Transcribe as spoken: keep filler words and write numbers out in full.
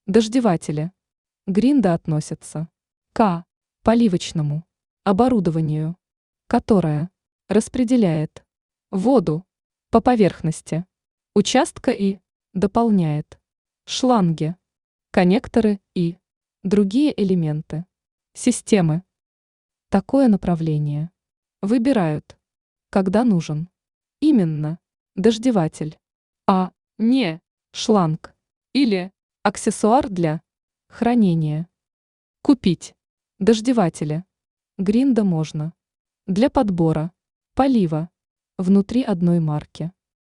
Дождеватели. Гринда относятся к поливочному оборудованию, которое распределяет воду по поверхности участка и дополняет шланги, коннекторы и другие элементы системы. Такое направление выбирают, когда нужен именно дождеватель, а не шланг или аксессуар для хранения. Купить дождеватели Гринда можно для подбора полива внутри одной марки.